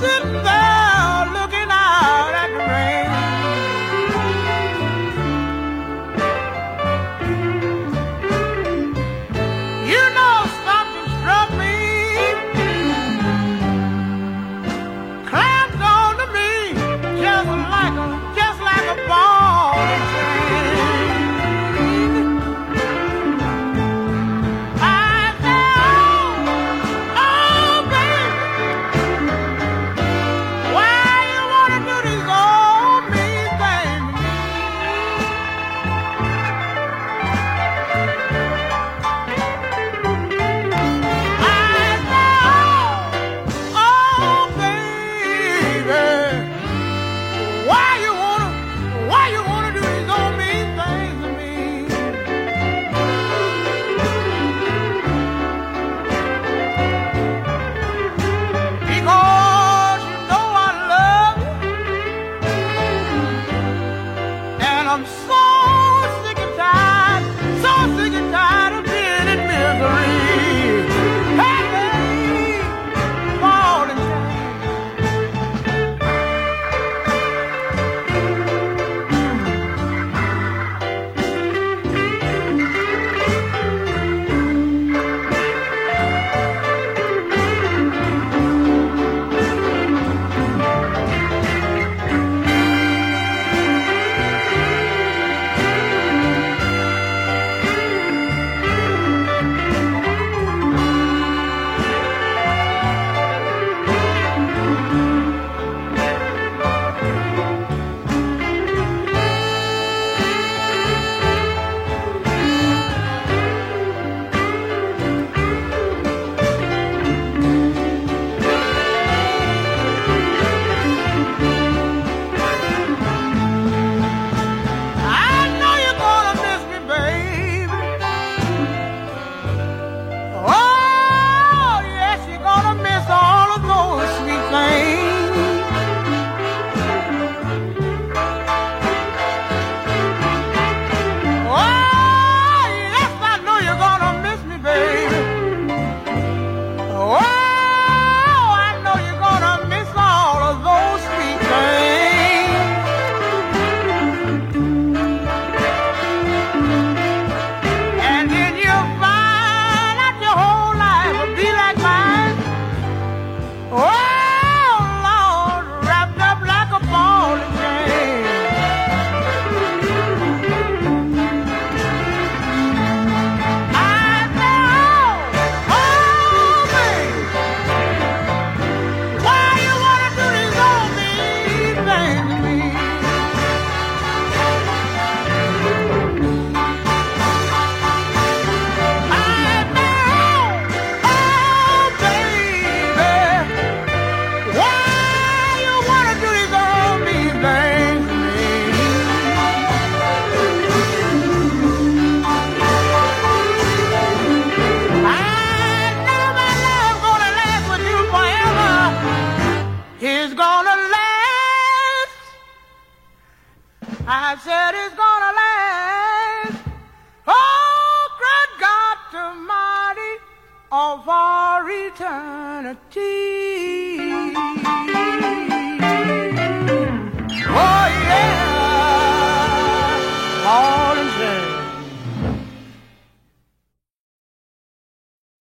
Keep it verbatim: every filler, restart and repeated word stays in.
sitting there looking out at the rain. You know something struck me, clamped onto me just like a, just like a ball and chain. I said, oh, oh, baby, why you wanna do these old mean things to me? I said, oh, oh, baby, why you wanna, why you wanna do these old mean things to me? Because you know I love you, and I'm so sick and tired, so sick and tired of being in misery. Hey, hey, ball and chain. I know you're gonna miss me, baby. Oh, yes, you're gonna miss all of those sweet things. Oh, yes, I know you're gonna miss me, baby. Oh, I know you're gonna miss all of those sweet things. And then you'll find out your whole life will be like mine. Oh, Lord, wrapped up like a ball and chain. I know, oh, baby, why you wanna do these old mean things to me? I know, oh, baby, why you wanna do these old mean things to me? I know my love's gonna last with you forever. It's gonna last. I said it's gonna last. Oh, great God Almighty, of our eternity.